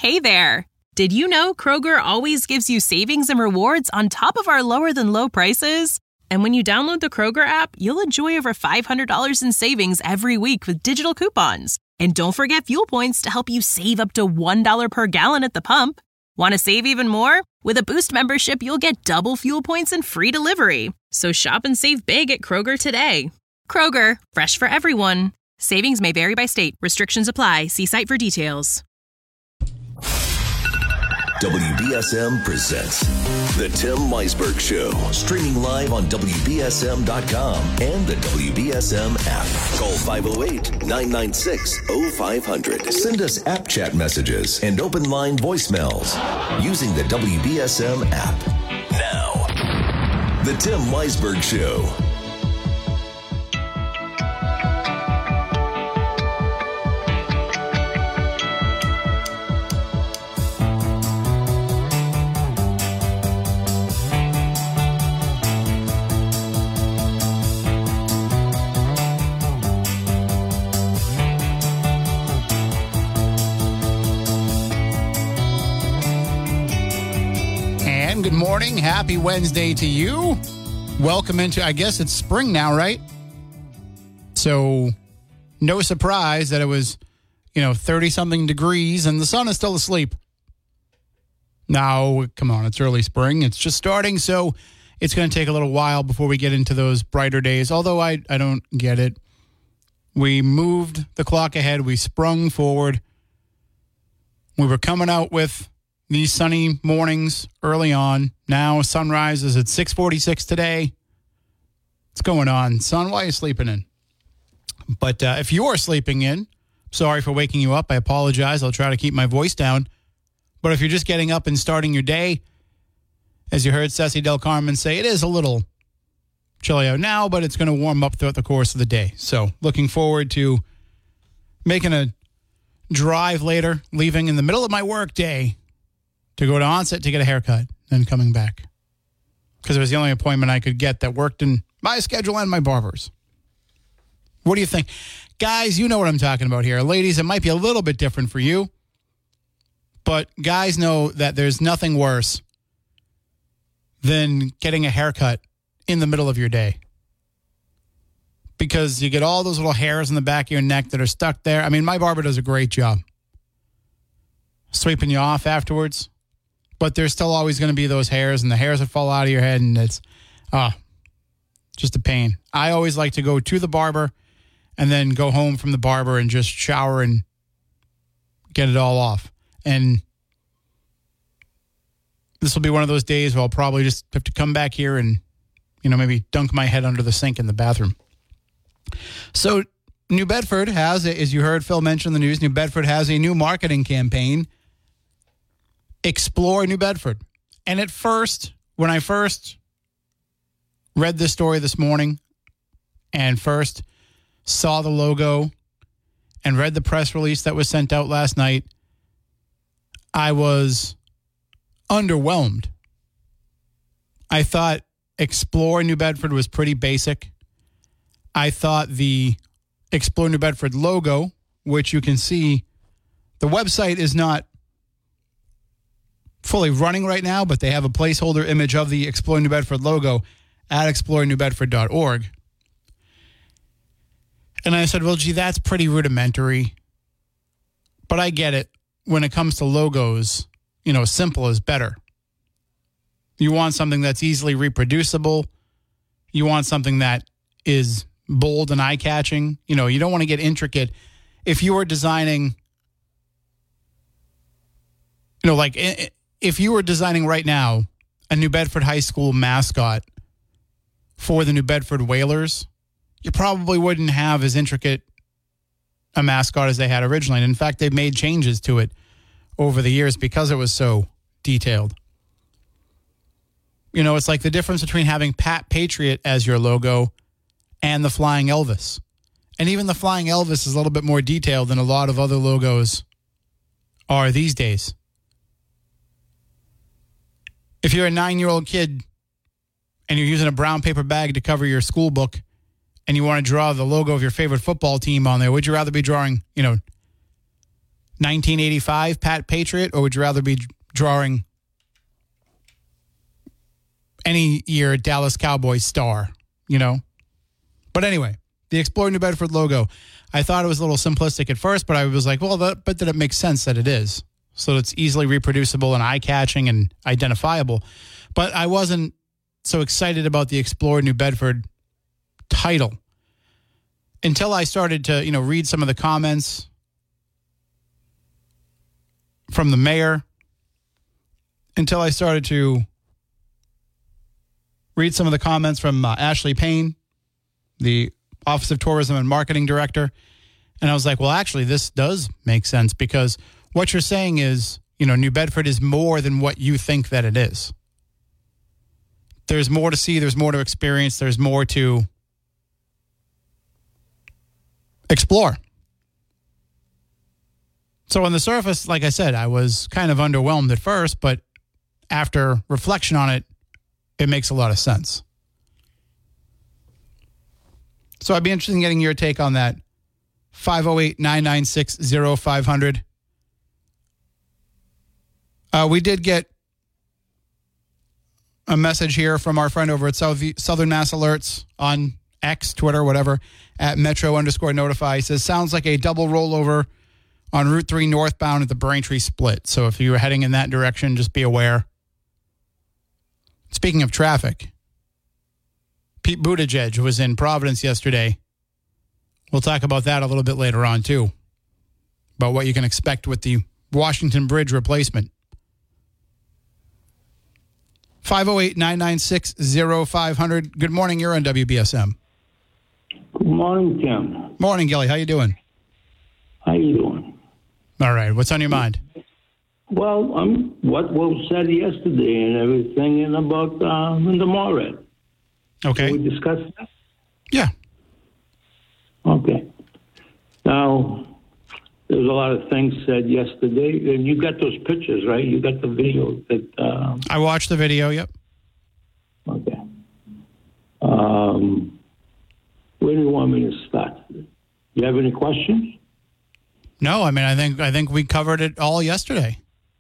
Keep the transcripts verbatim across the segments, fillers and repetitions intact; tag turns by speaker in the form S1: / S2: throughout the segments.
S1: Hey there! Did you know Kroger always gives you savings and rewards on top of our lower-than-low prices? And when you download the Kroger app, you'll enjoy over five hundred dollars in savings every week with digital coupons. And don't forget fuel points to help you save up to one dollar per gallon at the pump. Want to save even more? With a Boost membership, you'll get double fuel points and free delivery. So shop and save big at Kroger today. Kroger, fresh for everyone. Savings may vary by state. Restrictions apply. See site for details.
S2: W B S M presents The Tim Weisberg Show, streaming live on W B S M dot com and the W B S M app. Call five oh eight, nine nine six, oh five hundred. Send us app chat messages and open line voicemails using the W B S M app. Now, The Tim Weisberg Show.
S3: Good morning. Happy Wednesday to you. Welcome into, I guess it's spring now, right? So no surprise that it was, you know, thirty-something degrees and the sun is still asleep. Now, come on, it's early spring. It's just starting, so it's going to take a little while before we get into those brighter days, although I, I don't get it. We moved the clock ahead. We sprung forward. We were coming out with these sunny mornings early on. Now sunrise is at six forty-six today. What's going on? Son, why are you sleeping in? But uh, if you are sleeping in, sorry for waking you up. I apologize. I'll try to keep my voice down. But if you're just getting up and starting your day, as you heard Ceci Del Carmen say, it is a little chilly out now, but it's going to warm up throughout the course of the day. So looking forward to making a drive later, leaving in the middle of my work day to go to Onset to get a haircut, then coming back. Because it was the only appointment I could get that worked in my schedule and my barber's. What do you think? Guys, you know what I'm talking about here. Ladies, it might be a little bit different for you. But guys know that there's nothing worse than getting a haircut in the middle of your day. Because you get all those little hairs in the back of your neck that are stuck there. I mean, my barber does a great job sweeping you off afterwards. But there's still always going to be those hairs and the hairs that fall out of your head, and it's ah, just a pain. I always like to go to the barber and then go home from the barber and just shower and get it all off. And this will be one of those days where I'll probably just have to come back here and, you know, maybe dunk my head under the sink in the bathroom. So New Bedford has, as you heard Phil mention in the news, New Bedford has a new marketing campaign, Explore New Bedford. And at first, when I first read this story this morning and first saw the logo and read the press release that was sent out last night, I was underwhelmed. I thought Explore New Bedford was pretty basic. I thought the Explore New Bedford logo, which you can see, the website is not fully running right now, but they have a placeholder image of the Explore New Bedford logo at explore new bedford dot org. And I said, well, gee, that's pretty rudimentary. But I get it. When it comes to logos, you know, simple is better. You want something that's easily reproducible. You want something that is bold and eye-catching. You know, you don't want to get intricate. If you were designing, you know, like if you were designing right now a New Bedford High School mascot for the New Bedford Whalers, you probably wouldn't have as intricate a mascot as they had originally. And in fact, they've made changes to it over the years because it was so detailed. You know, it's like the difference between having Pat Patriot as your logo and the Flying Elvis. And even the Flying Elvis is a little bit more detailed than a lot of other logos are these days. If you're a nine-year-old kid and you're using a brown paper bag to cover your school book and you want to draw the logo of your favorite football team on there, would you rather be drawing, you know, nineteen eighty-five Pat Patriot, or would you rather be drawing any year Dallas Cowboys star, you know? But anyway, the Explore New Bedford logo, I thought it was a little simplistic at first, but I was like, well, that, but then it makes sense that it is. So it's easily reproducible and eye-catching and identifiable. But I wasn't so excited about the Explore New Bedford title until I started to, you know, read some of the comments from the mayor, until I started to read some of the comments from uh, Ashley Payne, the Office of Tourism and Marketing Director. And I was like, well, actually, this does make sense, because what you're saying is, you know, New Bedford is more than what you think that it is. There's more to see. There's more to experience. There's more to explore. So on the surface, like I said, I was kind of underwhelmed at first, but after reflection on it, it makes a lot of sense. So I'd be interested in getting your take on that. five oh eight, nine nine six, oh five hundred. Uh, we did get a message here from our friend over at South, Southern Mass Alerts on X, Twitter, whatever, at Metro underscore Notify. He says, sounds like a double rollover on Route three northbound at the Braintree split. So if you were heading in that direction, just be aware. Speaking of traffic, Pete Buttigieg was in Providence yesterday. We'll talk about that a little bit later on, too, about what you can expect with the Washington Bridge replacement. five oh eight, nine nine six, oh five hundred. Good morning. You're on W B S M.
S4: Good morning, Tim.
S3: Morning, Gilly. How you doing?
S4: How you doing?
S3: All right. What's on your mind?
S4: Well, um, what was said yesterday and everything, and about uh, Linda Moret.
S3: Okay.
S4: Can we discuss that?
S3: Yeah.
S4: Okay. Now, there's a lot of things said yesterday, and you got those pictures, right? You got the video that... Uh,
S3: I watched the video, yep.
S4: Okay. Um, where do you want me to start? You have any questions?
S3: No, I mean, I think I think we covered it all yesterday.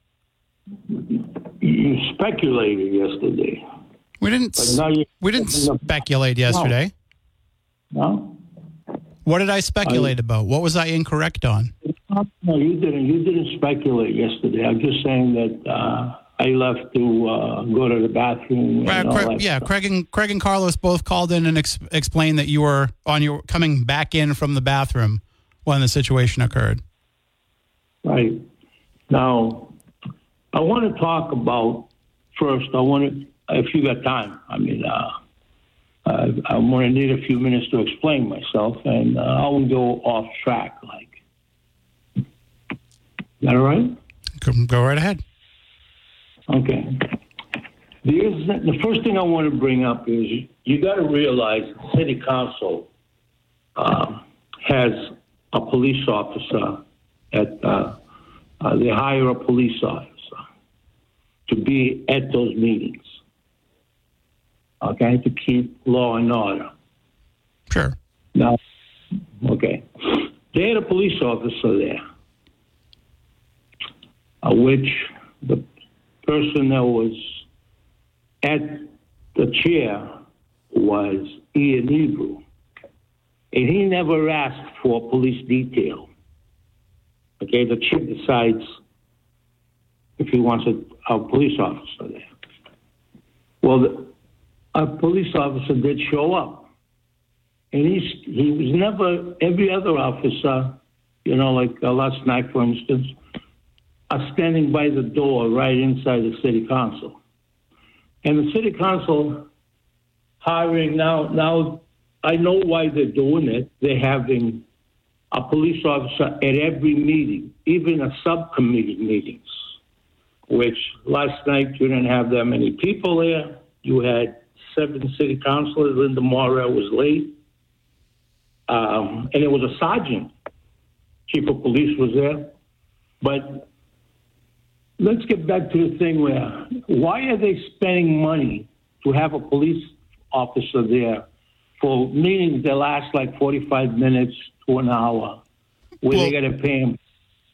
S4: You speculated yesterday.
S3: We didn't.
S4: You,
S3: we didn't speculate yesterday.
S4: No.
S3: What did I speculate I, about? What was I incorrect on?
S4: No, you didn't. You didn't speculate yesterday. I'm just saying that uh, I left to uh, go to the bathroom.
S3: Right,
S4: and all
S3: Craig,
S4: that
S3: yeah,
S4: stuff.
S3: Craig and Craig and Carlos both called in and ex- explained that you were on your coming back in from the bathroom when the situation occurred.
S4: Right. Now, I want to talk about first. I want to, if you got time. I mean, uh, I, I'm going to need a few minutes to explain myself, and uh, I won't go off track. Like, is that all right?
S3: Go right ahead.
S4: Okay. There's, the first thing I want to bring up is you got to realize the city council uh, has a police officer at uh, uh, they hire a police officer to be at those meetings. Okay, to keep law and order.
S3: Sure.
S4: Now, okay, they had a police officer there, uh, which the person that was at the chair was Ian Hebrew, and he never asked for a police detail. Okay, the chief decides if he wants a, a police officer there. Well, the, a police officer did show up, and he's, he was never, every other officer, you know, like uh, last night, for instance, are standing by the door right inside the city council. And the city council hiring now, now I know why they're doing it. They're having a police officer at every meeting, even a subcommittee meetings, which last night you didn't have that many people there. You had seven city councilors. Linda Moret was late. Um, and it was a sergeant. Chief of police was there. But let's get back to the thing where, why are they spending money to have a police officer there for meetings that last like forty-five minutes to an hour, where
S3: well,
S4: they got to pay him?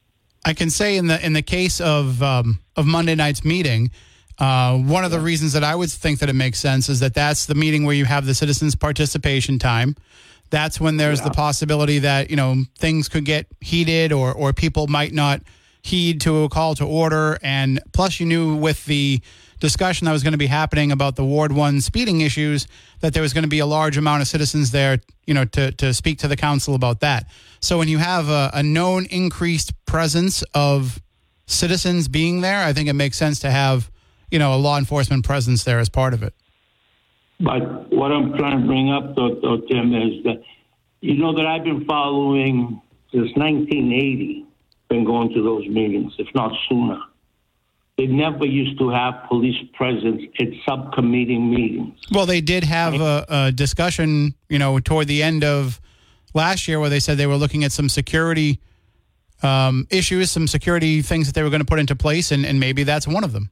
S3: I can say in the in the case of um, of Monday night's meeting, uh, one of the reasons that I would think that it makes sense is that that's the meeting where you have the citizens' participation time. That's when there's yeah. the possibility that, you know, things could get heated or or people might not heed to a call to order. And plus, you knew with the discussion that was going to be happening about the Ward one speeding issues that there was going to be a large amount of citizens there, you know, to, to speak to the council about that. So when you have a, a known increased presence of citizens being there, I think it makes sense to have, you know, a law enforcement presence there as part of it.
S4: But what I'm trying to bring up, though, though Tim, is that you know that I've been following since nineteen eighty, been going to those meetings, if not sooner. They never used to have police presence at subcommittee meetings.
S3: Well, they did have a, a discussion, you know, toward the end of last year where they said they were looking at some security um, issues, some security things that they were going to put into place, and, and maybe that's one of them.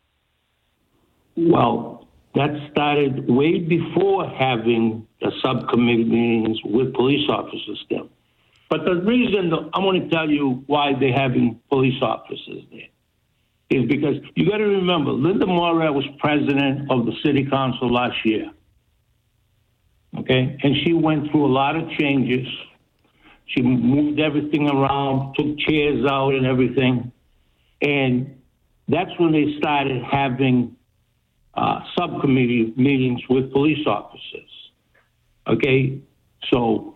S4: Well, that started way before having the subcommittee meetings with police officers there. But the reason, I'm going to tell you why they're having police officers there. Is because you got to remember, Linda Morad was president of the city council last year. Okay? And she went through a lot of changes. She moved everything around, took chairs out and everything. And that's when they started having uh, subcommittee meetings with police officers. Okay? So,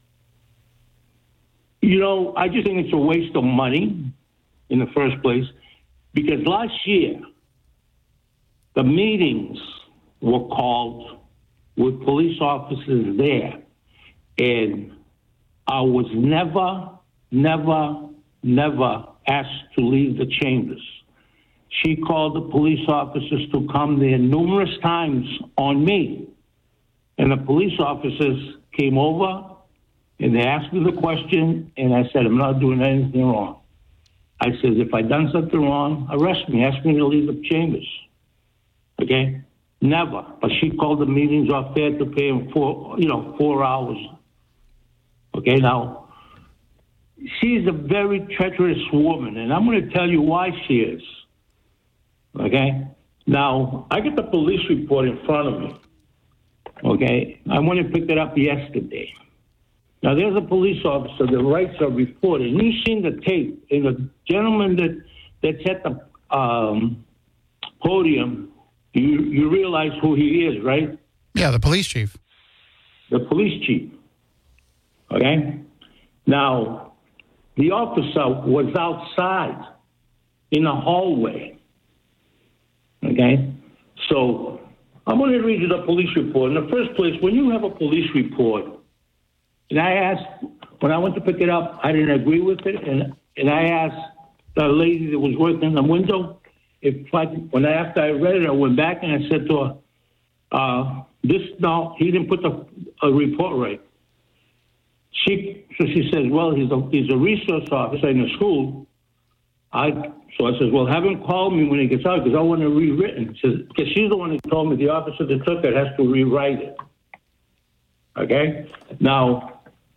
S4: you know, I just think it's a waste of money in the first place. Because last year, the meetings were called with police officers there, and I was never, never, never asked to leave the chambers. She called the police officers to come there numerous times on me, and the police officers came over, and they asked me the question, and I said, I'm not doing anything wrong. I said, if I done something wrong, arrest me. Ask me to leave the chambers. Okay? Never. But she called the meetings off there to pay him four, you know, four hours. Okay? Now, she's a very treacherous woman, and I'm going to tell you why she is. Okay? Now, I get the police report in front of me. Okay? I went and picked it up yesterday. Now, there's a police officer that writes a report, and you've seen the tape, and the gentleman that, that's at the um, podium, you, you realize who he is, right?
S3: Yeah, the police chief.
S4: The police chief. Okay? Now, the officer was outside in the hallway. Okay? So, I'm going to read you the police report. In the first place, when you have a police report, and I asked, when I went to pick it up, I didn't agree with it, and and I asked the lady that was working in the window, if I, when I, after I read it, I went back and I said to her, uh, this, no, he didn't put the a report right. She, so she says, well, he's a, he's a resource officer in the school. I, so I says, well, have him call me when he gets out, because I want it rewritten. She says, because she's the one who told me the officer that took it has to rewrite it. Okay? Now,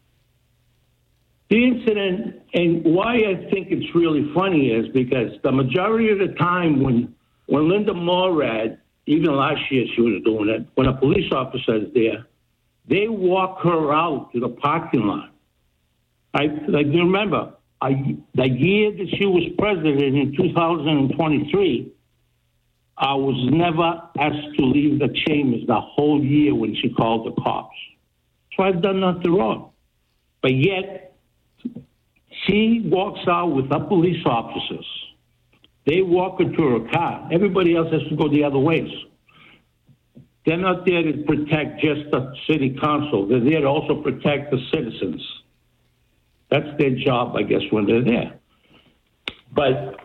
S4: the incident, and why I think it's really funny is because the majority of the time when when Linda Morad, even last year she was doing it, when a police officer is there, they walk her out to the parking lot. I like you remember, I, the year that she was president in two thousand twenty-three, I was never asked to leave the chambers the whole year when she called the cops. So I've done nothing wrong. But yet, she walks out with the police officers. They walk her to her car. Everybody else has to go the other ways. They're not there to protect just the city council. They're there to also protect the citizens. That's their job, I guess, when they're there. But,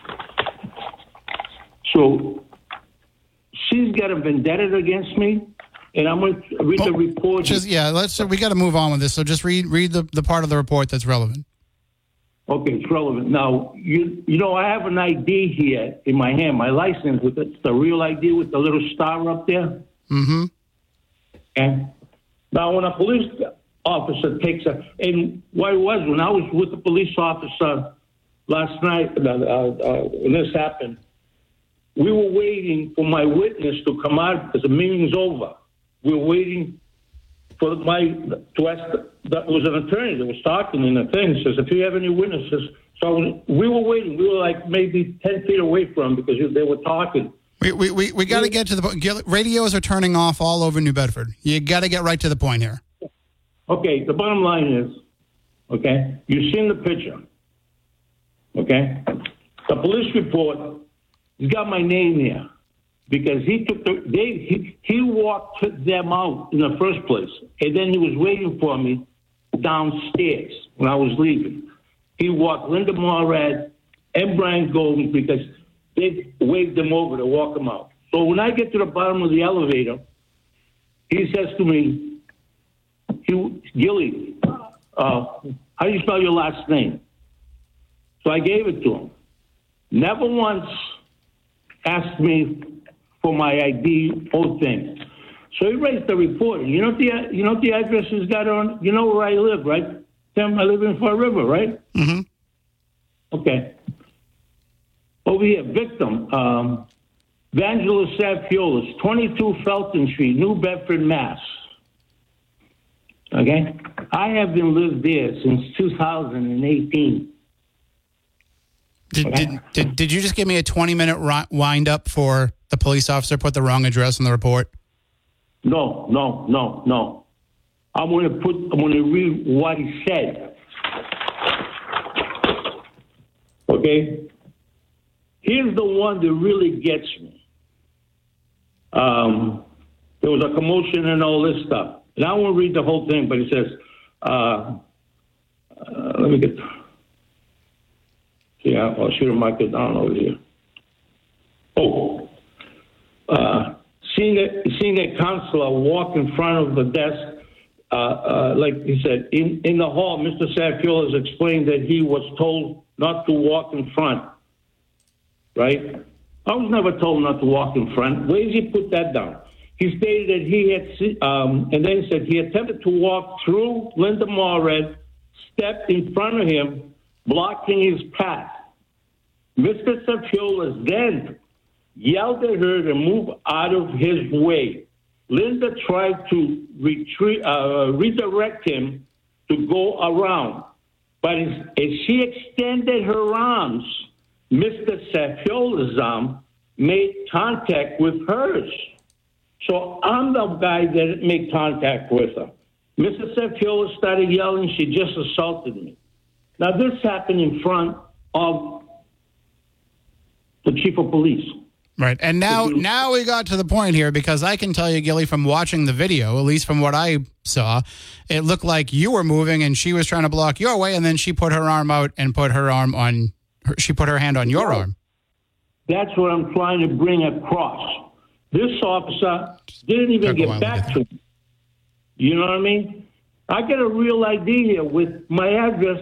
S4: so, she's got a vendetta against me. And I'm going to read well, the report.
S3: Just, yeah, let's. We got to move on with this. So just read read the, the part of the report that's relevant.
S4: Okay, it's relevant. Now, you you know, I have an I D here in my hand, my license with the, the real I D with the little star up there.
S3: Mm-hmm.
S4: And now when a police officer takes a, and what it was, when I was with the police officer last night uh, uh, when this happened, we were waiting for my witness to come out because the meeting's over. We were waiting for my to ask. That was an attorney that was talking in the thing. Says, if you have any witnesses. So we were waiting. We were like maybe ten feet away from them because they were talking.
S3: We we we, we got to get to the point. Radios are turning off all over New Bedford. You got to get right to the point here.
S4: Okay, the bottom line is, okay, you've seen the picture. Okay, the police report. He's got my name here because he took the they he, he walked them out in the first place, and then he was waiting for me downstairs when I was leaving. He walked Linda Morad and Brian Golden because they waved them over to walk them out. So when I get to the bottom of the elevator, he says to me, Gilly, uh, how do you spell your last name? So I gave it to him. Never once asked me for my I D or thing. So he raised the report. And you know what the you know what the address has got on? You know where I live, right? Tim, I live in Fall River, right?
S3: Mm-hmm.
S4: Okay. Over here, victim, um, Vangelis Saviolas, twenty-two Felton Street, New Bedford, Mass. Okay? I have been lived there since two thousand eighteen.
S3: Did,
S4: okay?
S3: did, did, did you just give me a twenty-minute ri- wind-up for the police officer put the wrong address in the report?
S4: No, no, no, no. I'm going to put. I'm going to read what he said. Okay. Here's the one that really gets me. Um, there was a commotion and all this stuff. And I won't read the whole thing, but it says, uh, uh, let me get. Yeah, I'll shoot a mark it down over here. Oh, uh, seeing a seeing a counselor walk in front of the desk. Uh, uh, like he said, in, in the hall, Mister Saviola has explained that he was told not to walk in front, right? I was never told not to walk in front. Where does he put that down? He stated that he had, um, and then he said he attempted to walk through Linda Morad, stepped in front of him, blocking his path. Mister Saviola then yelled at her to move out of his way. Linda tried to retreat, uh, redirect him to go around. But as, as she extended her arms, Mister Safiola's arm made contact with hers. So I'm the guy that made contact with her. Mister Saviola started yelling, she just assaulted me. Now, this happened in front of the chief of police.
S3: Right. And now now we got to the point here because I can tell you, Gilly, from watching the video, at least from what I saw, it looked like you were moving and she was trying to block your way, and then she put her arm out and put her arm on her, she put her hand on your arm.
S4: That's what I'm trying to bring across. This officer didn't even get back to me. You know what I mean? I got a real I D here with my address.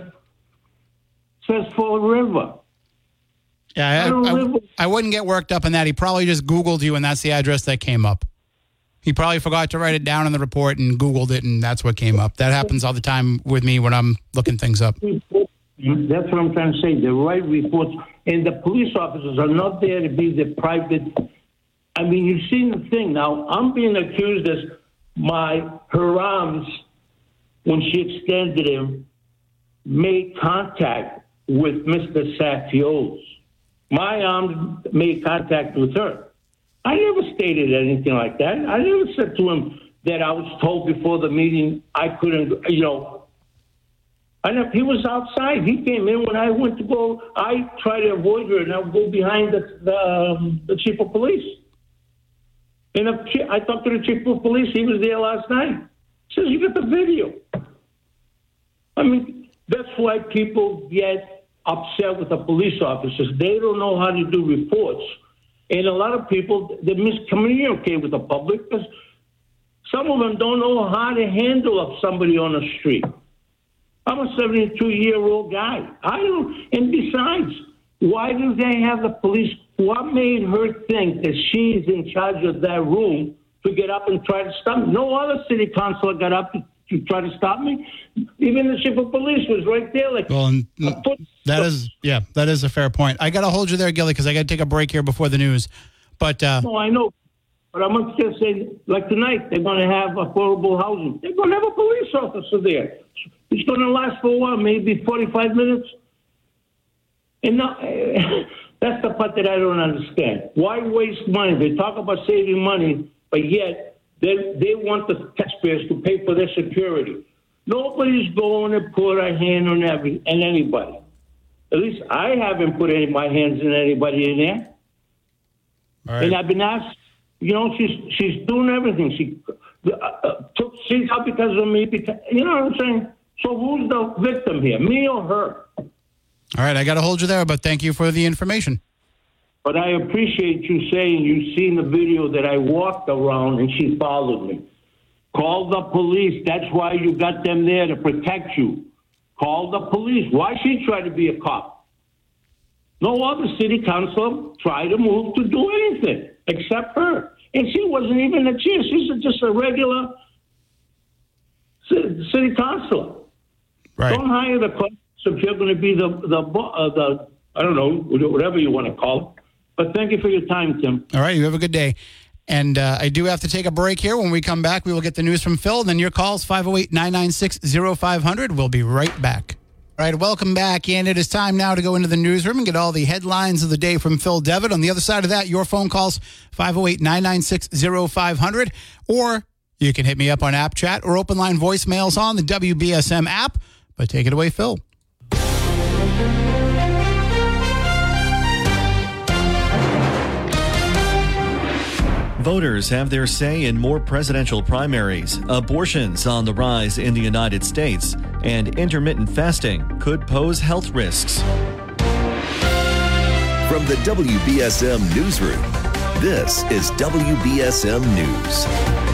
S4: Says Fall River.
S3: Yeah, I, I, I, I wouldn't get worked up in that. He probably just Googled you, and that's the address that came up. He probably forgot to write it down in the report and Googled it, and that's what came up. That happens all the time with me when I'm looking things up.
S4: That's what I'm trying to say. The right reports. And the police officers are not there to be the private. I mean, you've seen the thing. Now, I'm being accused as my, her arms, when she extended him, made contact with Mister Safiola's. My arms made contact with her. I never stated anything like that. I never said to him that I was told before the meeting I couldn't, you know. I never, he was outside. He came in when I went to go. I tried to avoid her, and I would go behind the, the, um, the chief of police. And the, I talked to the chief of police. He was there last night. He says, you got the video. I mean, that's why people get upset with the police officers. They don't know how to do reports. And a lot of people, they miscommunicate with the public because some of them don't know how to handle somebody on the street. I'm a seventy-two-year-old guy. I don't, and besides, why do they have the police? What made her think that she's in charge of that room to get up and try to stop me? No other city councilor got up to try to stop me. Even the chief of police was right there. Like,
S3: well, and
S4: foot,
S3: that is, yeah, that is a fair point. I got to hold you there, Gilly, because I got to take a break here before the news. But uh,
S4: no, I know. But I'm just saying, like tonight, they're going to have affordable housing. They're going to have a police officer there. It's going to last for a while, maybe forty-five minutes. And now, that's the part that I don't understand. Why waste money? They talk about saving money, but yet they, they want the taxpayers to pay for their security. Nobody's going to put a hand on every and anybody. At least I haven't put any my hands in anybody in there.
S3: All right.
S4: And I've been asked, you know, she's she's doing everything. She uh, uh, took she's out because of me. Because, you know what I'm saying? So who's the victim here, me or her?
S3: All right, I got to hold you there, but thank you for the information.
S4: But I appreciate you saying you've seen the video that I walked around and she followed me. Call the police. That's why you got them there, to protect you. Call the police. Why she try to be a cop? No other city councilor tried to move to do anything except her. And she wasn't even a chair. She's just a regular city councilor.
S3: Right.
S4: Don't hire the cops if you're going to be the, the, uh, the, I don't know, whatever you want to call it. But thank you for your time, Tim.
S3: All right, you have a good day. And uh, I do have to take a break here. When we come back, we will get the news from Phil. And then your calls, five oh eight, nine nine six, oh five hundred. We'll be right back. All right, welcome back. And it is time now to go into the newsroom and get all the headlines of the day from Phil Devitt. On the other side of that, your phone calls, five oh eight, nine nine six, oh five hundred. Or you can hit me up on App Chat or open line voicemails on the W B S M app. But take it away, Phil.
S5: Voters have their say in more presidential primaries, abortions on the rise in the United States, and intermittent fasting could pose health risks.
S2: From the W B S M Newsroom, this is W B S M News.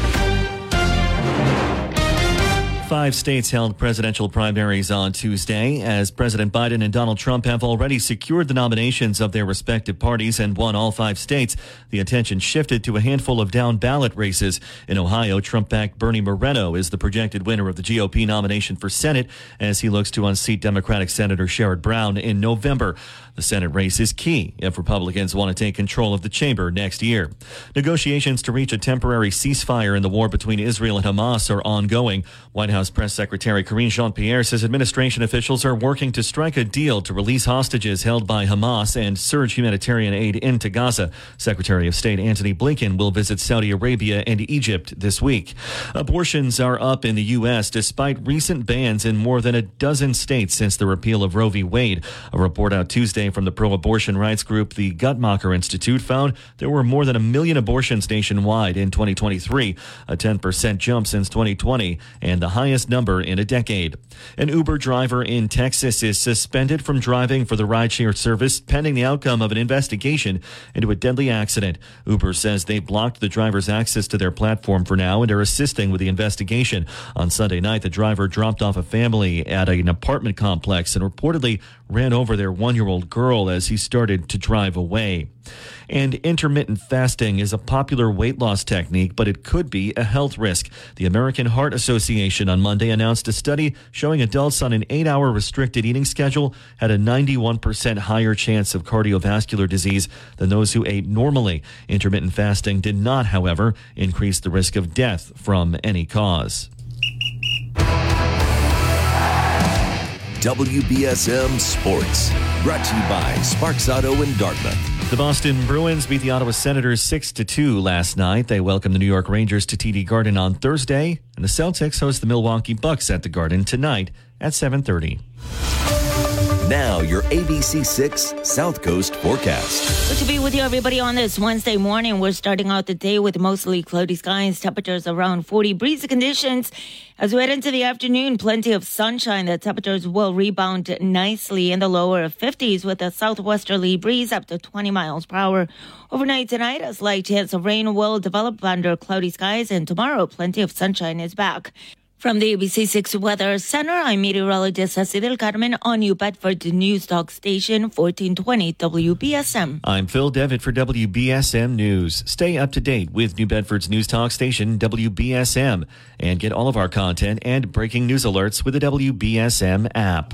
S5: Five states held presidential primaries on Tuesday, as President Biden and Donald Trump have already secured the nominations of their respective parties and won all five states. The attention shifted to a handful of down-ballot races. In Ohio, Trump-backed Bernie Moreno is the projected winner of the G O P nomination for Senate as he looks to unseat Democratic Senator Sherrod Brown in November. The Senate race is key if Republicans want to take control of the chamber next year. Negotiations to reach a temporary ceasefire in the war between Israel and Hamas are ongoing. White House Press Secretary Karine Jean-Pierre says administration officials are working to strike a deal to release hostages held by Hamas and surge humanitarian aid into Gaza. Secretary of State Antony Blinken will visit Saudi Arabia and Egypt this week. Abortions are up in the U S despite recent bans in more than a dozen states since the repeal of Roe v. Wade. A report out Tuesday from the pro-abortion rights group the Guttmacher Institute found there were more than a million abortions nationwide in twenty twenty-three, a ten percent jump since twenty twenty, and the highest number in a decade. An Uber driver in Texas is suspended from driving for the rideshare service pending the outcome of an investigation into a deadly accident. Uber says they blocked the driver's access to their platform for now and are assisting with the investigation. On Sunday night, the driver dropped off a family at an apartment complex and reportedly ran over their one-year-old girl as he started to drive away. And intermittent fasting is a popular weight loss technique, but it could be a health risk. The American Heart Association on Monday announced a study showing adults on an eight-hour restricted eating schedule had a ninety-one percent higher chance of cardiovascular disease than those who ate normally. Intermittent fasting did not, however, increase the risk of death from any cause.
S2: W B S M Sports, brought to you by Sparks Auto in Dartmouth.
S5: The Boston Bruins beat the Ottawa Senators six to two last night. They welcomed the New York Rangers to T D Garden on Thursday, and the Celtics host the Milwaukee Bucks at the Garden tonight at seven thirty.
S2: Now, your A B C six South Coast forecast.
S6: Good to be with you, everybody, on this Wednesday morning. We're starting out the day with mostly cloudy skies, temperatures around forty, breezy conditions. As we head into the afternoon, plenty of sunshine. The temperatures will rebound nicely in the lower fifties with a southwesterly breeze up to twenty miles per hour. Overnight tonight, a slight chance of rain will develop under cloudy skies, and tomorrow, plenty of sunshine is back. From the A B C six Weather Center, I'm meteorologist Ceci del Carmen on New Bedford News Talk Station fourteen twenty W B S M.
S5: I'm Phil Devitt for W B S M News. Stay up to date with New Bedford's News Talk Station W B S M and get all of our content and breaking news alerts with the W B S M app.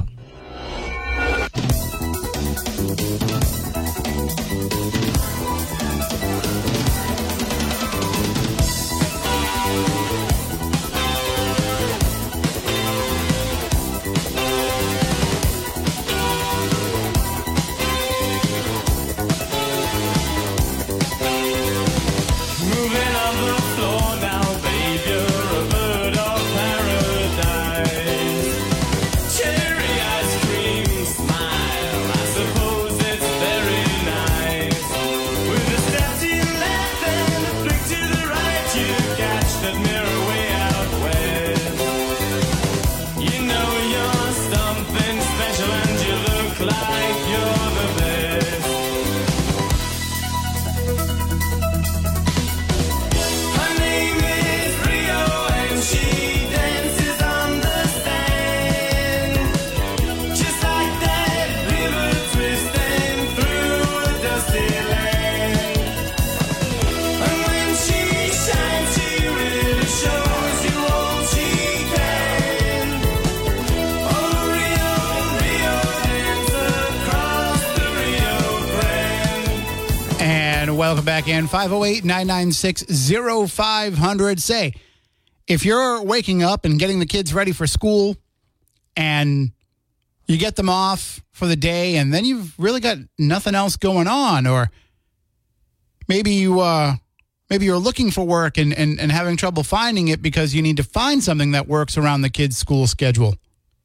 S3: Welcome back in. five oh eight, nine nine six, oh five hundred. Say, if you're waking up and getting the kids ready for school and you get them off for the day and then you've really got nothing else going on, or maybe you uh, maybe you're looking for work and, and, and having trouble finding it because you need to find something that works around the kids' school schedule.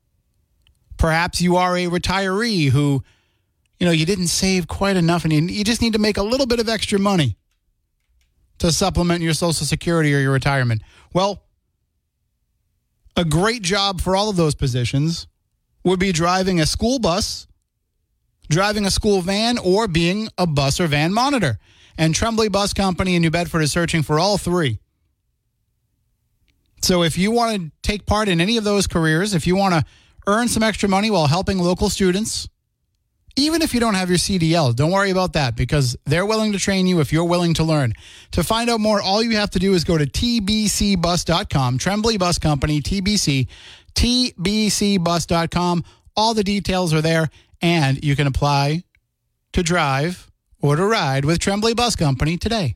S3: Perhaps you are a retiree who, you know, you didn't save quite enough and you, you just need to make a little bit of extra money to supplement your Social Security or your retirement. Well, a great job for all of those positions would be driving a school bus, driving a school van, or being a bus or van monitor. And Tremblay Bus Company in New Bedford is searching for all three. So if you want to take part in any of those careers, if you want to earn some extra money while helping local students, even if you don't have your C D L, don't worry about that because they're willing to train you if you're willing to learn. To find out more, all you have to do is go to T B C bus dot com, Tremblay Bus Company, T B C, T B C bus dot com. All the details are there, and you can apply to drive or to ride with Tremblay Bus Company today.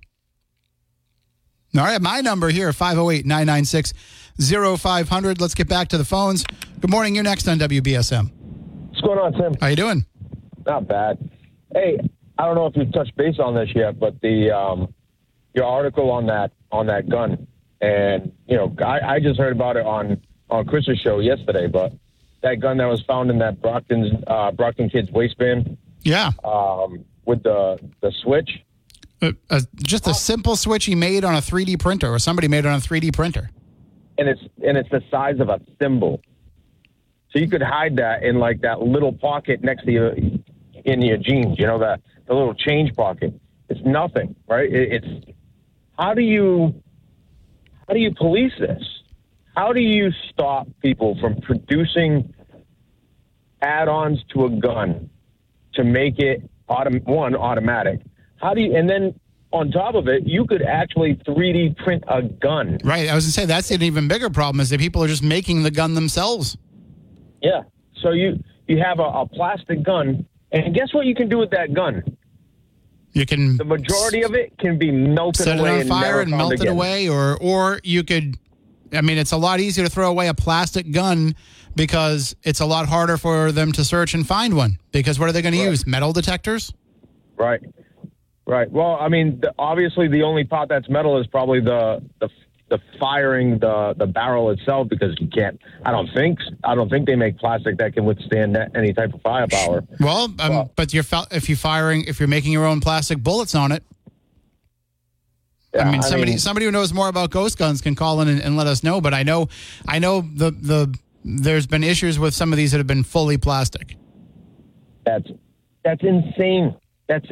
S3: All right, my number here, five oh eight, nine nine six, oh five hundred. Let's get back to the phones. Good morning. You're next on W B S M.
S7: What's going on, Tim?
S3: How you doing?
S7: Not bad. Hey, I don't know if you've touched base on this yet, but the um, your article on that on that gun, and you know, I, I just heard about it on on Chris's show yesterday. But that gun that was found in that Brockton's uh, Brockton kid's waistband,
S3: yeah,
S7: um, with the the switch,
S3: uh, uh, just a simple switch he made on a three D printer, or somebody made on a three D printer,
S7: and it's and it's the size of a thimble, so you could hide that in like that little pocket next to your. In your jeans, you know, that the little change pocket. It's nothing, right? It, it's how do you how do you police this? How do you stop people from producing add-ons to a gun to make it autom- one automatic? How do you? And then on top of it, you could actually three D print a gun.
S3: Right. I was gonna say that's an even bigger problem is that people are just making the gun themselves.
S7: Yeah. So you you have a, a plastic gun. And guess what you can do with that gun?
S3: You can
S7: the majority of it can be melted
S3: set
S7: away
S3: it on fire and, and melt it away, or or you could. I mean, it's a lot easier to throw away a plastic gun because it's a lot harder for them to search and find one. Because what are they going right. to use? Metal detectors?
S7: Right, right. Well, I mean, the, obviously the only part that's metal is probably the the the firing the the barrel itself because you can't. I don't think I don't think they make plastic that can withstand that, any type of firepower.
S3: Well, um, well, but you're if you're firing if you're making your own plastic bullets on it. Yeah, I mean, somebody I mean, somebody who knows more about ghost guns can call in and, and let us know. But I know I know the the there's been issues with some of these that have been fully plastic.
S7: That's that's insane. That's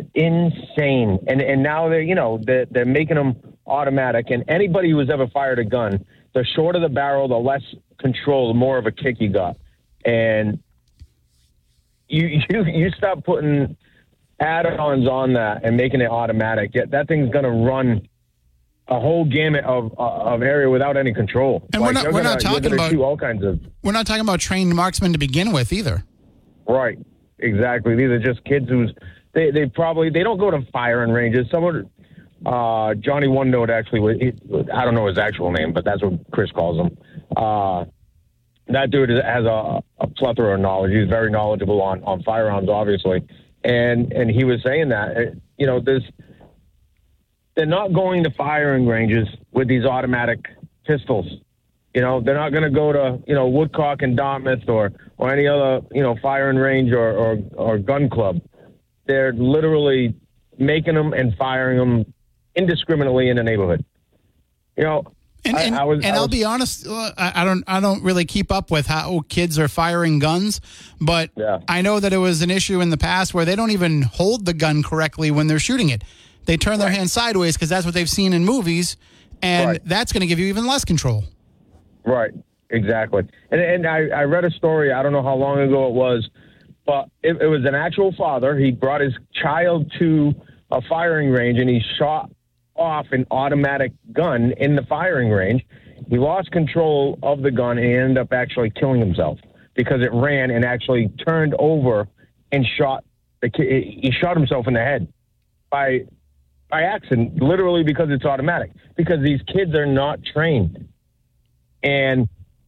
S7: insane. And and now they're you know they're, they're making them automatic, and anybody who has ever fired a gun the shorter the barrel, the less control, the more of a kick you got. And you you you stop putting add-ons on that and making it automatic. Yeah, that thing's going to run a whole gamut of of area without any control.
S3: And like we're not we're
S7: gonna,
S3: not talking about
S7: all kinds of. We're
S3: not talking about trained marksmen to begin with either.
S7: Right, exactly. These are just kids who's they they probably they don't go to firing ranges. Someone, uh, Johnny One Note actually, he, I don't know his actual name, but that's what Chris calls him. Uh, that dude has a, a plethora of knowledge. He's very knowledgeable on on firearms, obviously, and and he was saying that you know there's. They're not going to firing ranges with these automatic pistols. You know, they're not going to go to, you know, Woodcock and Dartmouth or, or any other, you know, firing range or, or, or gun club. They're literally making them and firing them indiscriminately in the neighborhood. You know,
S3: and,
S7: I,
S3: and,
S7: I was,
S3: and
S7: I
S3: I'll
S7: was,
S3: be honest, I, I don't I don't really keep up with how kids are firing guns, but
S7: yeah.
S3: I know that it was an issue in the past where they don't even hold the gun correctly when they're shooting it. They turn their
S7: right.
S3: hand sideways because that's what they've seen in movies, and
S7: right.
S3: that's going to give you even less control.
S7: Right, exactly. And and I, I read a story, I don't know how long ago it was, but it, it was an actual father. He brought his child to a firing range, and he shot off an automatic gun in the firing range. He lost control of the gun, and he ended up actually killing himself because it ran and actually turned over and shot the kid. He shot himself in the head by... by accident, literally because it's automatic, because these kids are not trained. And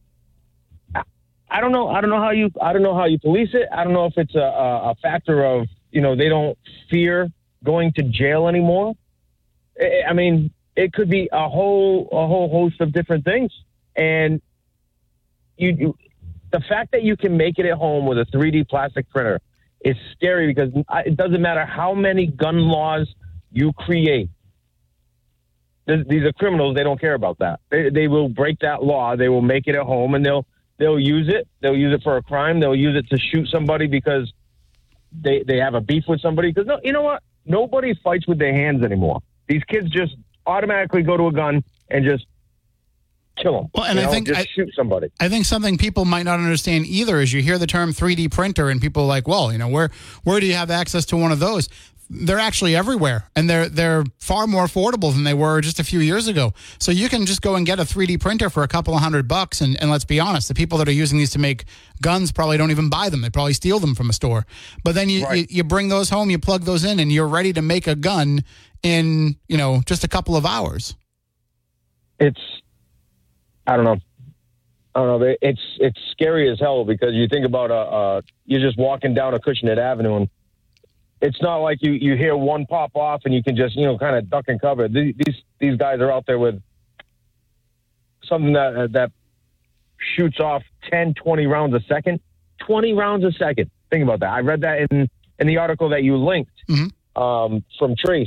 S7: I don't know, I don't know how you, I don't know how you police it. I don't know if it's a, a factor of, you know, they don't fear going to jail anymore. I mean, it could be a whole, a whole host of different things. And you, you the fact that you can make it at home with a three D plastic printer is scary because it doesn't matter how many gun laws you create. These are criminals. They don't care about that. They, they will break that law. They will make it at home, and they'll they'll use it. They'll use it for a crime. They'll use it to shoot somebody because they they have a beef with somebody. Because no, you know what? Nobody fights with their hands anymore. These kids just automatically go to a gun and just kill them.
S3: Well, and
S7: you
S3: I
S7: know?
S3: think
S7: just
S3: I,
S7: shoot somebody.
S3: I think something people might not understand either is you hear the term three D printer, and people are like, well, you know, where where do you have access to one of those? They're actually everywhere, and they're they're far more affordable than they were just a few years ago. So you can just go and get a three D printer for a couple of hundred bucks, and, and let's be honest, the people that are using these to make guns probably don't even buy them. They probably steal them from a store. But then you,
S7: right.
S3: you, you bring those home, you plug those in, and you're ready to make a gun in, you know, just a couple of hours.
S7: It's, I don't know. I don't know. It's it's scary as hell because you think about, a, a you're just walking down Acushnet Avenue, and it's not like you, you hear one pop off and you can just, you know, kind of duck and cover. These these guys are out there with something that that shoots off ten, twenty rounds a second. twenty rounds a second. Think about that. I read that in, in the article that you linked
S3: mm-hmm.
S7: um, from Trace.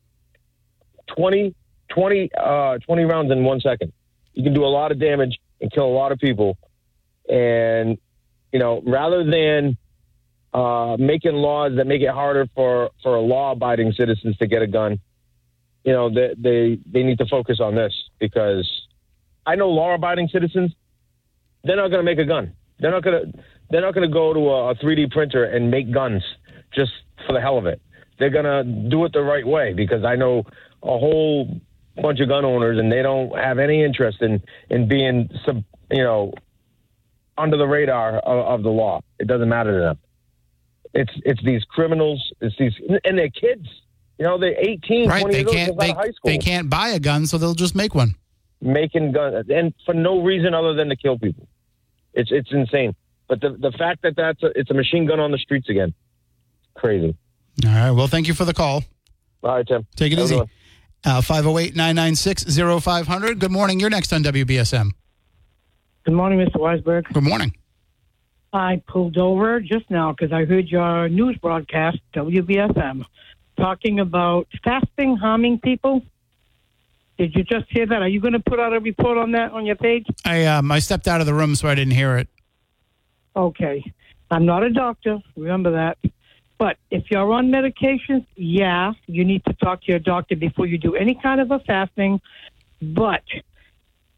S7: twenty, twenty, uh, twenty rounds in one second. You can do a lot of damage and kill a lot of people. And, you know, rather than Uh, making laws that make it harder for, for law-abiding citizens to get a gun, you know, they, they they need to focus on this because I know law-abiding citizens, they're not going to make a gun. They're not going to they're not going to go to a, a three D printer and make guns just for the hell of it. They're going to do it the right way because I know a whole bunch of gun owners and they don't have any interest in in being sub, you know under the radar of, of the law. It doesn't matter to them. It's it's these criminals, it's these, and they're kids. You know, they're eighteen,
S3: right.
S7: twenty
S3: They
S7: years
S3: can't,
S7: old,
S3: they,
S7: out of high school.
S3: they can't buy a gun, so they'll just make one.
S7: Making guns, and for no reason other than to kill people. It's it's insane. But the the fact that that's a, it's a machine gun on the streets again, crazy.
S3: All right. Well, thank you for the call.
S7: All right, Tim.
S3: Take it
S7: Have
S3: easy. Uh, five oh eight, nine nine six, oh five hundred. Good morning. You're next on W B S M.
S8: Good morning, Mister Weisberg.
S3: Good morning.
S8: I pulled over just now because I heard your news broadcast, W B S M, talking about fasting harming people. Did you just hear that? Are you going to put out a report on that on your page?
S3: I um I stepped out of the room, so I didn't hear it.
S8: Okay. I'm not a doctor. Remember that. But if you're on medications, yeah, you need to talk to your doctor before you do any kind of a fasting. But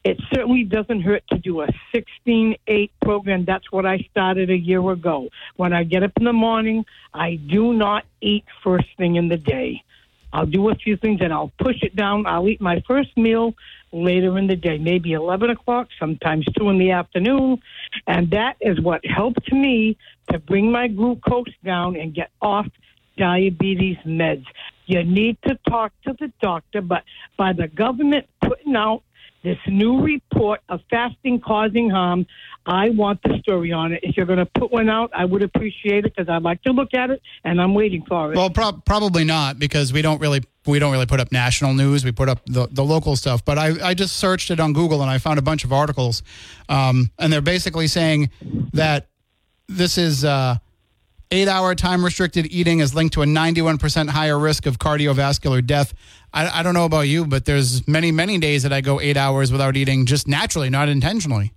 S8: it certainly doesn't hurt to do a sixteen eight program. That's what I started a year ago. When I get up in the morning, I do not eat first thing in the day. I'll do a few things and I'll push it down. I'll eat my first meal later in the day, maybe eleven o'clock, sometimes two in the afternoon. And that is what helped me to bring my glucose down and get off diabetes meds. You need to talk to the doctor, but by the government putting out this new report of fasting causing harm, I want the story on it. If you're going to put one out, I would appreciate it because I'd like to look at it, and I'm waiting for it.
S3: Well, pro- probably not because we don't really we don't really put up national news. We put up the, the local stuff. But I, I just searched it on Google, and I found a bunch of articles, um, and they're basically saying that this is uh, eight-hour time-restricted eating is linked to a ninety-one percent higher risk of cardiovascular death. I, I don't know about you, but there's many, many days that I go eight hours without eating just naturally, not intentionally.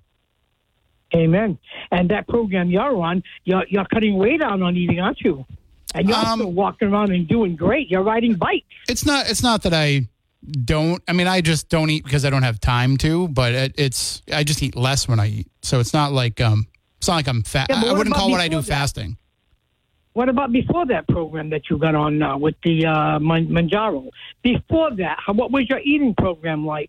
S8: Amen. And that program you're on, you're, you're cutting way down on eating, aren't you? And you're
S3: Um,
S8: still walking around and doing great. You're riding bikes.
S3: It's not. It's not that I don't. I mean, I just don't eat because I don't have time to. But it, it's. I just eat less when I eat. So it's not like um. It's not like I'm fat.
S8: Yeah, but
S3: I
S8: what
S3: wouldn't
S8: about
S3: call what I do
S8: before that?
S3: fasting.
S8: What about before that program that you got on now with the uh, Man- Manjaro? Before that, how, what was your eating program like?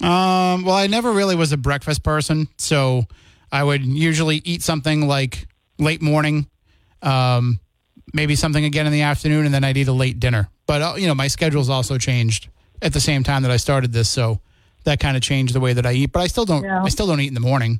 S3: Um. Well, I never really was a breakfast person, so I would usually eat something like late morning, um, maybe something again in the afternoon, and then I'd eat a late dinner. But uh, you know, my schedule's also changed at the same time that I started this, so that kind of changed the way that I eat. But I still don't.
S8: Yeah.
S3: I still don't eat in the morning.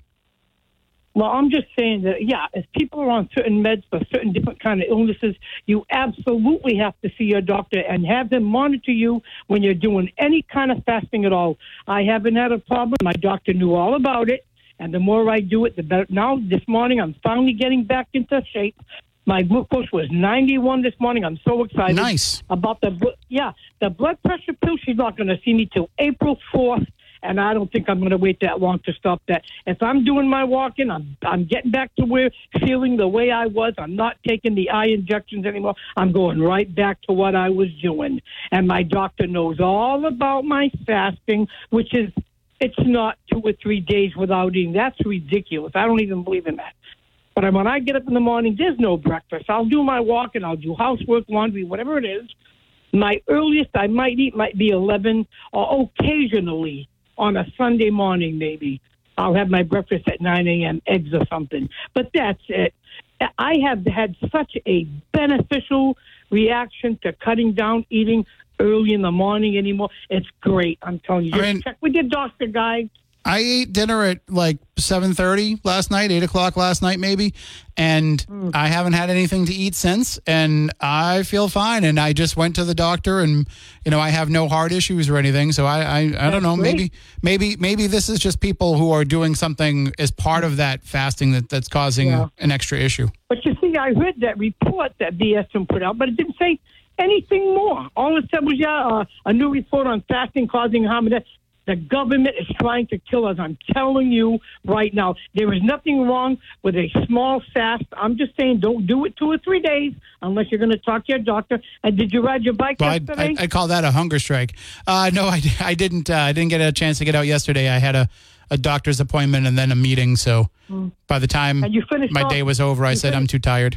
S8: Well, I'm just saying that, yeah, if people are on certain meds for certain different kind of illnesses, you absolutely have to see your doctor and have them monitor you when you're doing any kind of fasting at all. I haven't had a problem. My doctor knew all about it, and the more I do it, the better. Now, this morning, I'm finally getting back into shape. My glucose was ninety-one this morning. I'm so excited.
S3: Nice.
S8: About the, bl- yeah, the blood pressure pill. She's not going to see me till April fourth. And I don't think I'm going to wait that long to stop that. If I'm doing my walking, I'm I'm getting back to where feeling the way I was. I'm not taking the eye injections anymore. I'm going right back to what I was doing. And my doctor knows all about my fasting, which is it's not two or three days without eating. That's ridiculous. I don't even believe in that. But when I get up in the morning, there's no breakfast. I'll do my walking. I'll do housework, laundry, whatever it is. My earliest I might eat might be eleven, or occasionally on a Sunday morning, maybe I'll have my breakfast at nine a.m., eggs or something. But that's it. I have had such a beneficial reaction to cutting down eating early in the morning anymore. It's great. I'm telling you. Just
S3: I mean,
S8: check with your doctor, guy.
S3: I ate dinner at like seven thirty last night, eight o'clock last night maybe, and
S8: Mm.
S3: I haven't had anything to eat since, and I feel fine. And I just went to the doctor, and you know I have no heart issues or anything, so I I, I don't know.
S8: great.
S3: Maybe maybe maybe this is just people who are doing something as part of that fasting that, that's causing
S8: Yeah.
S3: an extra issue.
S8: But you see, I heard that report that B S M put out, but it didn't say anything more. All it said was, yeah, uh, a new report on fasting causing harm. The government is trying to kill us. I'm telling you right now. There is nothing wrong with a small fast. I'm just saying don't do it two or three days unless you're going to talk to your doctor. And did you ride your bike
S3: Well,
S8: yesterday?
S3: I, I, I call that a hunger strike. Uh, no, I, I didn't. Uh, I didn't get a chance to get out yesterday. I had a, a doctor's appointment and then a meeting. So by the time
S8: And you finished
S3: my
S8: off-
S3: day was over, I
S8: you
S3: said I'm
S8: finished-
S3: too tired.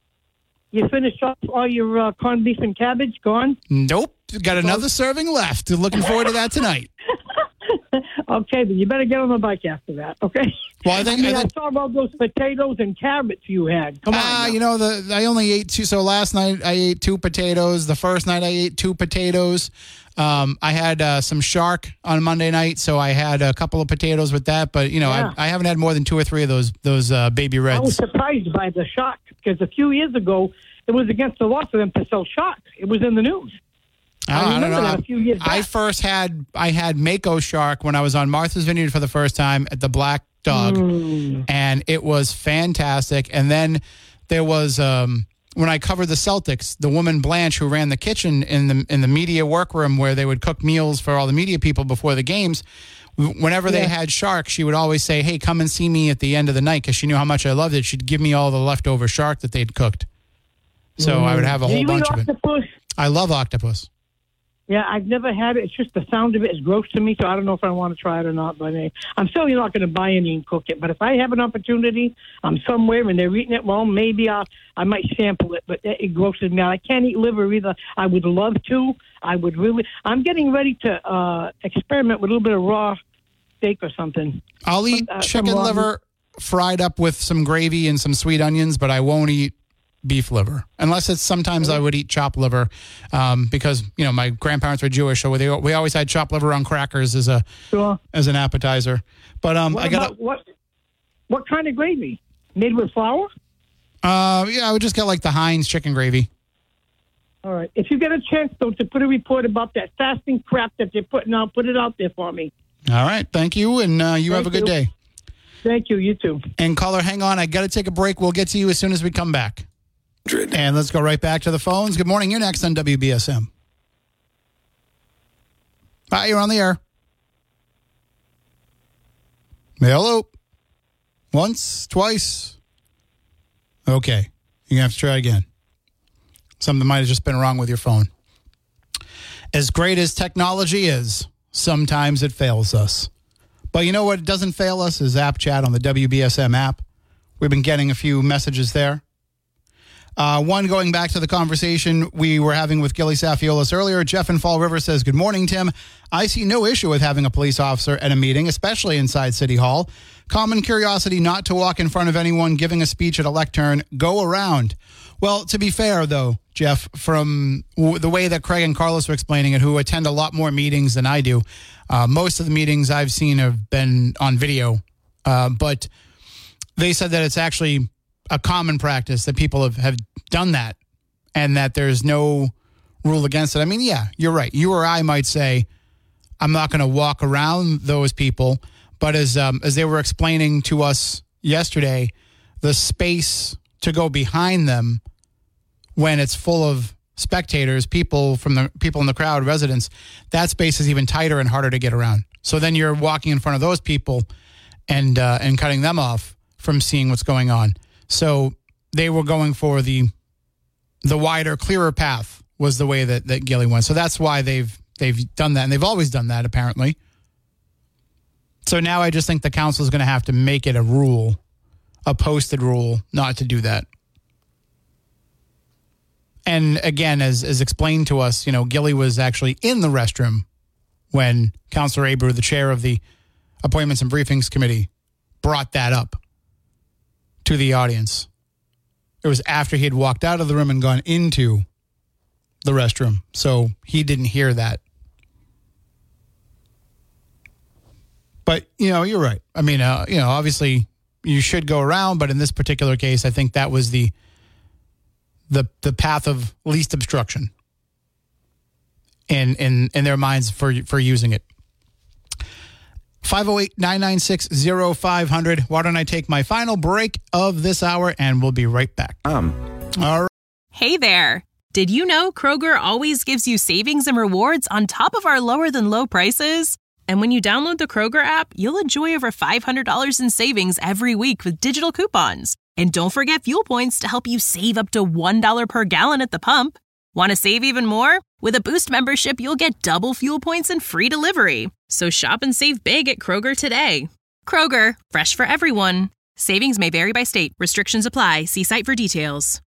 S8: You finished off all your uh, corned beef and cabbage? Gone?
S3: Nope. Got another serving left. Looking forward to that tonight.
S8: Okay, then you better get on the bike after that, okay?
S3: Well, I think-
S8: I mean,
S3: I
S8: I,
S3: think-
S8: saw all those potatoes and carrots you had. Come on.
S3: Ah,
S8: now.
S3: you know, the I only ate two. So last night I ate two potatoes. The first night I ate two potatoes. Um, I had uh, some shark on Monday night, so I had a couple of potatoes with that. But you know,
S8: Yeah.
S3: I, I haven't had more than two or three of those those uh, baby
S8: I was
S3: reds.
S8: surprised by the shark because a few years ago it was against the law for them to sell shark. It was in the news. I
S3: Ah,
S8: remember
S3: don't know.
S8: that a few years back.
S3: I first had I had Mako shark when I was on Martha's Vineyard for the first time at the Black Dog,
S8: Mm.
S3: and it was fantastic. And then there was um, when I covered the Celtics, the woman Blanche who ran the kitchen in the in the media workroom where they would cook meals for all the media people before the games. Whenever they
S8: Yeah.
S3: had shark, she would always say, "Hey, come and see me at the end of the night," because she knew how much I loved it. She'd give me all the leftover shark that they'd cooked, so I would have a
S8: Do
S3: whole
S8: you
S3: bunch
S8: eat
S3: of it.
S8: octopus?
S3: I love octopus.
S8: Yeah, I've never had it. It's just the sound of it is gross to me, so I don't know if I want to try it or not. But uh, I'm certainly not going to buy any and cook it. But if I have an opportunity, I'm somewhere and they're eating it, well, maybe I'll, I might sample it. But it, it grosses me out. I can't eat liver either. I would love to. I would really. I'm getting ready to uh, experiment with a little bit of raw steak or something.
S3: I'll eat
S8: uh,
S3: chicken liver fried up with some gravy and some sweet onions, but I won't eat beef liver, unless it's sometimes I would eat chopped liver um, because, you know, my grandparents were Jewish, so they, we always had chopped liver on crackers as a sure. as an appetizer. But um,
S8: what
S3: I got
S8: what what kind of gravy? Made with flour?
S3: Uh, yeah, I would just get like the Heinz chicken gravy.
S8: All right. If you get a chance, though, to put a report about that fasting crap that they're putting out, put it out there for me.
S3: All right. Thank you, and uh, you
S8: Thank
S3: have a good
S8: you.
S3: day.
S8: Thank you. You too.
S3: And caller, hang on. I got to take a break. We'll get to you as soon as we come back. And let's go right back to the phones. Good morning. You're next on W B S M. Hi, you're on the air. Hello. Once, twice. Okay. You're going to have to try again. Something might have just been wrong with your phone. As great as technology is, sometimes it fails us. But you know what doesn't fail us is App Chat on the W B S M app. We've been getting a few messages there. Uh, one, going back to the conversation we were having with Gilly Safiolis earlier, Jeff in Fall River says, good morning, Tim. I see no issue with having a police officer at a meeting, especially inside City Hall. Common curiosity not to walk in front of anyone giving a speech at a lectern. Go around. Well, to be fair, though, Jeff, from w- the way that Craig and Carlos were explaining it, who attend a lot more meetings than I do, uh, most of the meetings I've seen have been on video. Uh, but they said that it's actually a common practice that people have, have done that and that there's no rule against it. I mean, yeah, you're right. You or I might say, I'm not going to walk around those people. But as um, as they were explaining to us yesterday, the space to go behind them when it's full of spectators, people from the people in the crowd, residents, that space is even tighter and harder to get around. So then you're walking in front of those people and uh, and cutting them off from seeing what's going on. So they were going for the the wider, clearer path was the way that, that Gilly went. So that's why they've they've done that, and they've always done that apparently. So now I just think the council is going to have to make it a rule, a posted rule, not to do that. And again, as as explained to us, you know, Gilly was actually in the restroom when Councilor Abreu, the chair of the Appointments and Briefings Committee, brought that up to the audience. It was after he had walked out of the room and gone into the restroom. So he didn't hear that. But, you know, you're right. I mean, uh, you know, obviously you should go around, but in this particular case, I think that was the the the path of least obstruction in in, in their minds for for using it. five oh eight, nine nine six, oh five hundred. Why don't I take my final break of this hour, and we'll be right back. Um. All right.
S1: Hey there. Did you know Kroger always gives you savings and rewards on top of our lower than low prices? And when you download the Kroger app, you'll enjoy over five hundred dollars in savings every week with digital coupons. And don't forget fuel points to help you save up to one dollar per gallon at the pump. Want to save even more? With a Boost membership, you'll get double fuel points and free delivery. So shop and save big at Kroger today. Kroger, fresh for everyone. Savings may vary by state. Restrictions apply. See site for details.